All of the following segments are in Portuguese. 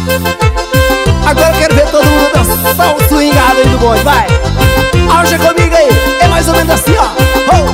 Agora eu quero ver todo mundo dançar o swingado aí do bonde, vai! Arja comigo aí, é mais ou menos assim, ó. Oh,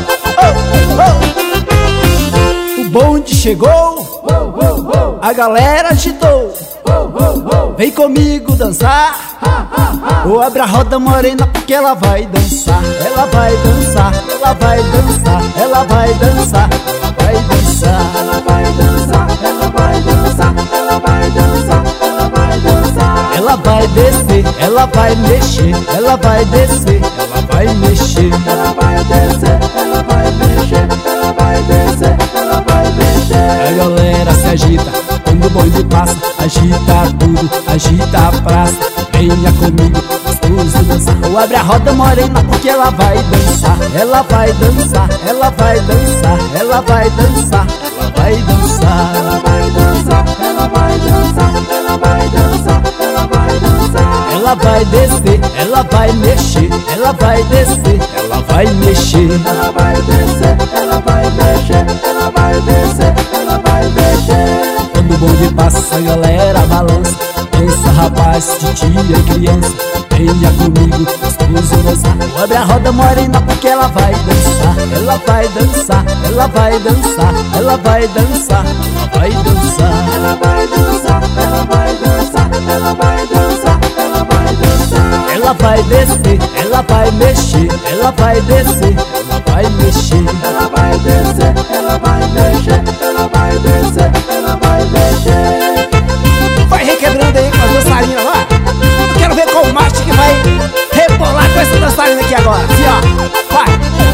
oh, oh. O bonde chegou, a galera agitou. Vem comigo dançar. Ou abre a roda morena porque ela vai dançar. Ela vai dançar, ela vai dançar, ela vai dançar, ela vai dançar, ela vai dançar, ela vai dançar, ela vai dançar, ela vai dançar. Ela vai descer, ela vai mexer, ela vai descer, ela vai mexer, ela vai descer, ela vai mexer, ela vai descer, ela vai mexer. A galera se agita quando o bonde passa, agita tudo, agita a praça. Venha comigo, gostoso dançar. Ou abre a roda morena porque ela vai dançar. Ela vai dançar, ela vai dançar, ela vai dançar, ela vai dançar, ela vai dançar, ela vai dançar, ela vai dançar, ela vai dançar. Ela vai descer, ela vai mexer, ela vai descer, ela vai mexer, ela vai descer, ela vai mexer, ela vai descer, ela vai mexer. Quando o bonde passa, a galera balança. Dança, rapaz, titia e criança. Venha comigo, gostoso dançar. Abre a roda morena porque ela vai dançar. Ela vai dançar, ela vai dançar, ela vai dançar, ela vai dançar, ela vai dançar, ela vai dançar, ela vai dançar, ela vai dançar. Ela vai descer, ela vai mexer, ela vai descer, ela vai mexer, ela vai descer, ela vai mexer, ela vai descer, ela vai mexer. Vai requebrando aí com a dançarina lá. Eu quero ver qual macho que vai rebolar com essa dançarina aqui agora. Assim, ó, vai.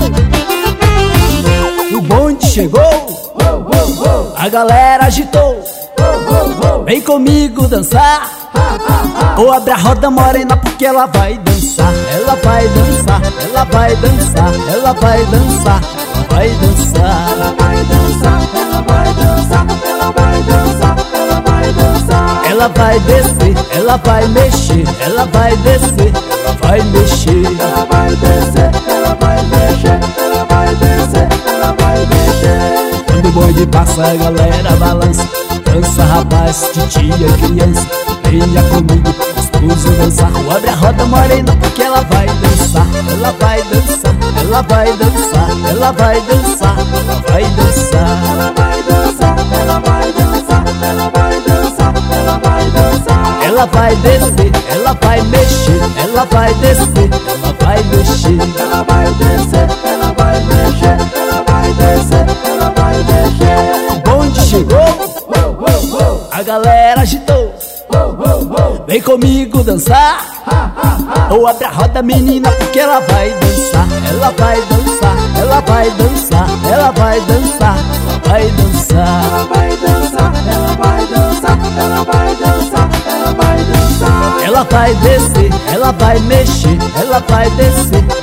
O bonde chegou, a galera agitou. Vem comigo dançar. Ou abre a roda morena porque ela vai dançar. Ela vai dançar, ela vai dançar, ela vai dançar, ela vai dançar, ela vai dançar, ela vai dançar, ela vai dançar, ela vai dançar. Ela vai descer, ela vai mexer, ela vai descer, ela vai mexer, ela vai descer, ela vai mexer, ela vai descer, ela vai mexer. Quando o bonde passa, a galera balança. Dança, rapaz, titia e criança. Venha comigo, gostoso dançar. Abre a roda morena porque ela vai dançar. Ela vai dançar, ela vai dançar, ela vai dançar, ela vai dançar, ela vai dançar, ela vai dançar, ela vai dançar, ela vai dançar. Ela vai descer, ela vai mexer, ela vai descer, ela vai mexer, ela vai descer, ela vai mexer, ela vai descer, ela vai mexer. O bonde chegou, a galera agitou. Vem comigo dançar. Ou abre a roda, menina, porque ela vai dançar. Ela vai dançar, ela vai dançar, ela vai dançar, ela vai dançar, ela vai dançar, ela vai dançar, ela vai dançar, ela vai dançar. Ela vai descer, ela vai mexer, ela vai descer,